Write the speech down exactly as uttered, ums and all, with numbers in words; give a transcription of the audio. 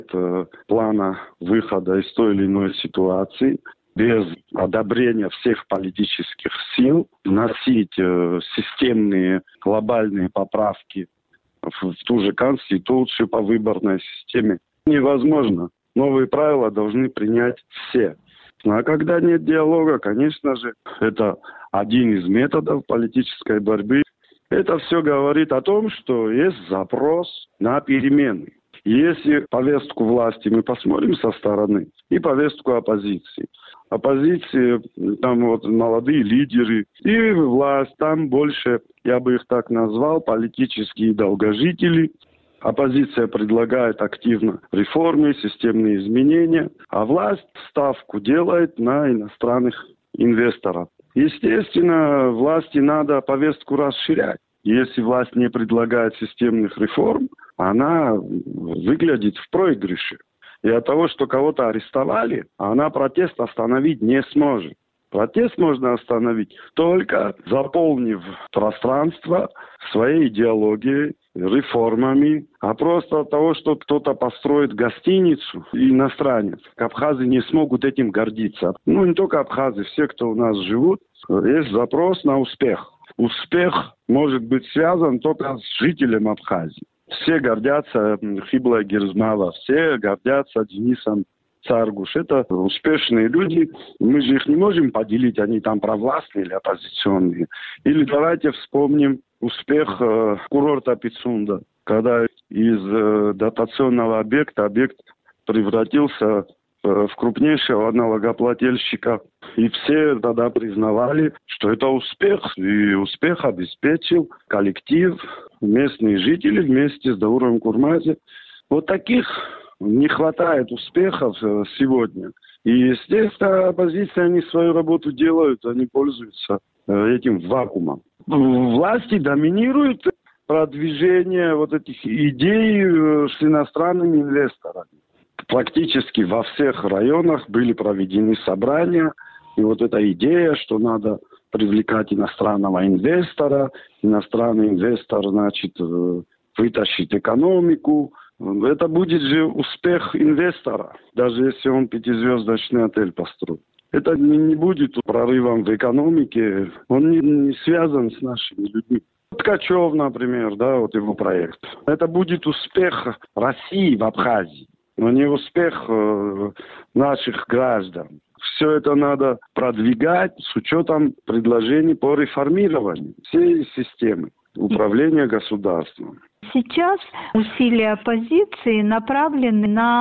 э, плана выхода из той или иной ситуации, без одобрения всех политических сил, вносить э, системные глобальные поправки в, в ту же Конституцию по выборной системе невозможно. Новые правила должны принять все. А когда нет диалога, конечно же, это один из методов политической борьбы. Это все говорит о том, что есть запрос на перемены. Если повестку власти мы посмотрим со стороны и повестку оппозиции. Оппозиции, там вот молодые лидеры и власть, там больше, я бы их так назвал, политические долгожители. Оппозиция предлагает активно реформы, системные изменения, а власть ставку делает на иностранных инвесторов. Естественно, власти надо повестку расширять. Если власть не предлагает системных реформ, она выглядит в проигрыше. И от того, что кого-то арестовали, она протест остановить не сможет. Протест можно остановить только заполнив пространство своей идеологией, реформами, а просто от того, что кто-то построит гостиницу, иностранец, абхазы не смогут этим гордиться. Ну, не только абхазы, все, кто у нас живут, есть запрос на успех. Успех может быть связан только с жителем Абхазии. Все гордятся Хиблой Герзмава, все гордятся Денисом Царгуш. Это успешные люди. Мы же их не можем поделить, они там провластные или оппозиционные. Или давайте вспомним успех э, курорта Пицунда, когда из э, дотационного объекта объект превратился э, в крупнейшего налогоплательщика. И все тогда признавали, что это успех. И успех обеспечил коллектив, местные жители вместе с Дауром Курмазе. Вот таких не хватает успехов сегодня. И, естественно, оппозиция, они свою работу делают, они пользуются этим вакуумом. Власти доминируют продвижение вот этих идей с иностранными инвесторами. Практически во всех районах были проведены собрания. И вот эта идея, что надо привлекать иностранного инвестора, иностранный инвестор, значит, вытащит экономику. Это будет же успех инвестора, даже если он пятизвездочный отель построит. Это не, не будет прорывом в экономике, он не, не связан с нашими людьми. Ткачев, например, да, вот его проект. Это будет успех России в Абхазии, но не успех э, наших граждан. Все это надо продвигать с учетом предложений по реформированию всей системы управления государством. Сейчас усилия оппозиции направлены на